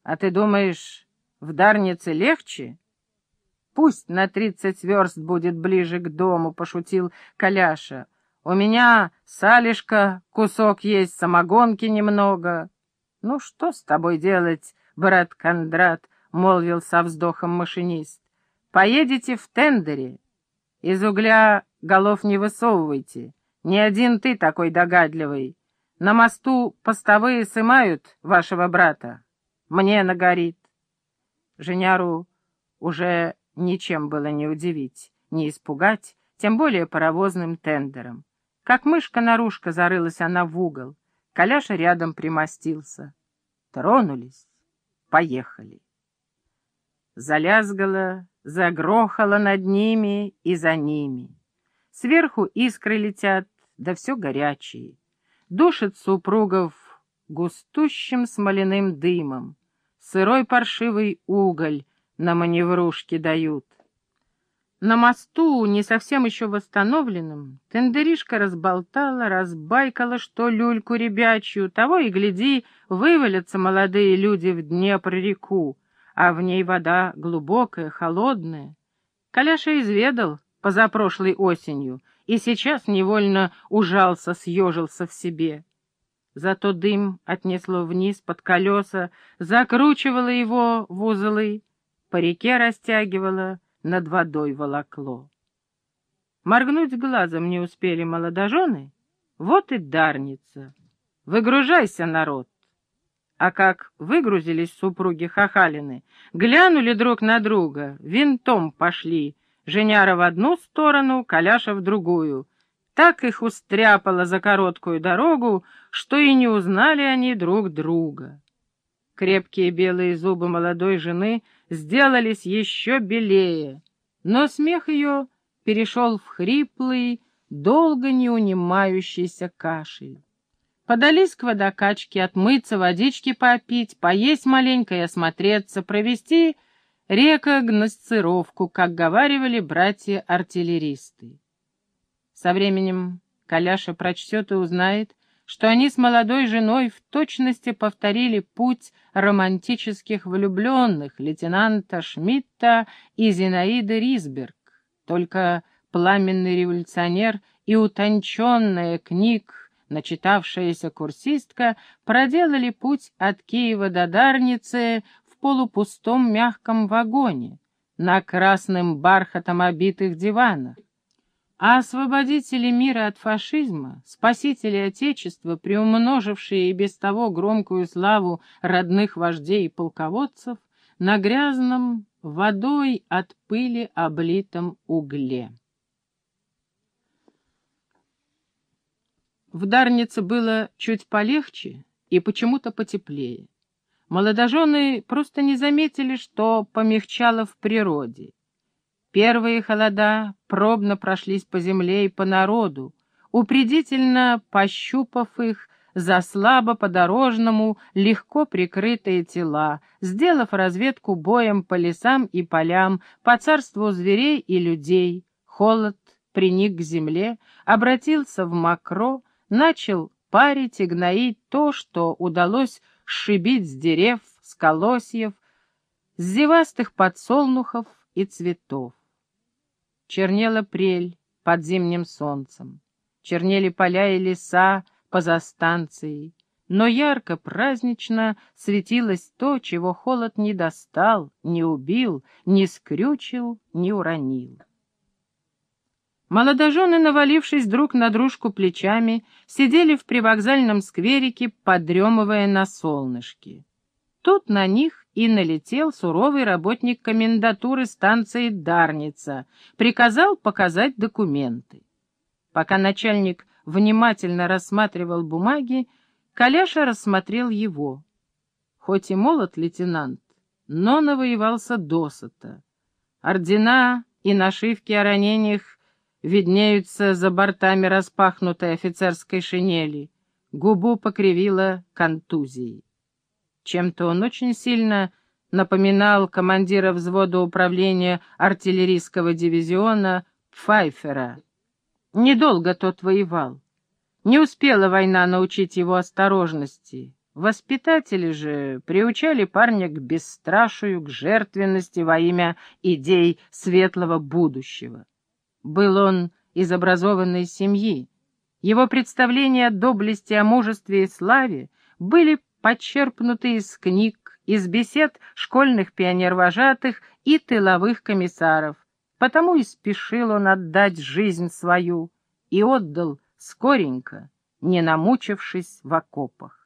А ты думаешь, в Дарнице легче? Пусть на 30 верст будет ближе к дому, — пошутил Коляша. У меня салишка кусок есть, самогонки немного. Ну, что с тобой делать, брат Кондрат, — молвил со вздохом машинист. Поедете в тендере. Из угля голов не высовывайте. Не один ты такой догадливый. На мосту постовые сымают вашего брата. Мне нагорит. Женяру уже ничем было не удивить, не испугать, тем более паровозным тендером. Как мышка-нарушка зарылась она в угол. Коляша рядом примостился. Тронулись, поехали. Залязгало, загрохало над ними и за ними. Сверху искры летят, да все горячие. Душит супругов густущим смоляным дымом. Сырой паршивый уголь на маневрушке дают. На мосту, не совсем еще восстановленном, тендеришка разболтала, разбайкала, что люльку ребячью, того и гляди, вывалятся молодые люди в Днепр-реку, а в ней вода глубокая, холодная. Коляша изведал позапрошлой осенью и сейчас невольно ужался, съежился в себе. Зато дым отнесло вниз под колеса, закручивало его в узлы, по реке растягивало, над водой волокло. Моргнуть глазом не успели молодожены, вот и Дарница. Выгружайся, народ! А как выгрузились супруги Хахалины, глянули друг на друга, винтом пошли, Женяра в одну сторону, Коляша в другую. Так их устряпало за короткую дорогу, что и не узнали они друг друга. Крепкие белые зубы молодой жены сделались еще белее, но смех ее перешел в хриплый, долго не унимающийся кашель. Подались к водокачке, отмыться, водички попить, поесть маленько и осмотреться, провести рекогносцировку, как говаривали братья-артиллеристы. Со временем Коляша прочтет и узнает, что они с молодой женой в точности повторили путь романтических влюбленных лейтенанта Шмидта и Зинаиды Рисберг. Только пламенный революционер и утонченная книг, начитавшаяся курсистка, проделали путь от Киева до Дарницы в полупустом мягком вагоне, на красным бархатом обитых диванах. А освободители мира от фашизма, спасители Отечества, приумножившие и без того громкую славу родных вождей и полководцев, на грязном, водой от пыли облитом угле. В Дарнице было чуть полегче и почему-то потеплее. Молодожены просто не заметили, что помягчало в природе. Первые холода пробно прошлись по земле и по народу, упредительно пощупав их за слабо по-дорожному легко прикрытые тела, сделав разведку боем по лесам и полям, по царству зверей и людей. Холод приник к земле, обратился в мокро, начал парить и гноить то, что удалось сшибить с дерев, с колосьев, с зевастых подсолнухов и цветов. Чернела прель под зимним солнцем, чернели поля и леса поза станцией, но ярко, празднично светилось то, чего холод не достал, не убил, не скрючил, не уронил. Молодожены, навалившись друг на дружку плечами, сидели в привокзальном скверике, подремывая на солнышке. Тут на них и налетел суровый работник комендатуры станции Дарница, приказал показать документы. Пока начальник внимательно рассматривал бумаги, Коляша рассмотрел его. Хоть и молод лейтенант, но навоевался досыта. Ордена и нашивки о ранениях виднеются за бортами распахнутой офицерской шинели, губу покривила контузией. Чем-то он очень сильно напоминал командира взвода управления артиллерийского дивизиона Пфайфера. Недолго тот воевал. Не успела война научить его осторожности. Воспитатели же приучали парня к бесстрашию, к жертвенности во имя идей светлого будущего. Был он из образованной семьи. Его представления о доблести, о мужестве и славе были почерпнуты из книг, из бесед школьных пионервожатых и тыловых комиссаров. Потому и спешил он отдать жизнь свою, и отдал скоренько, не намучившись в окопах.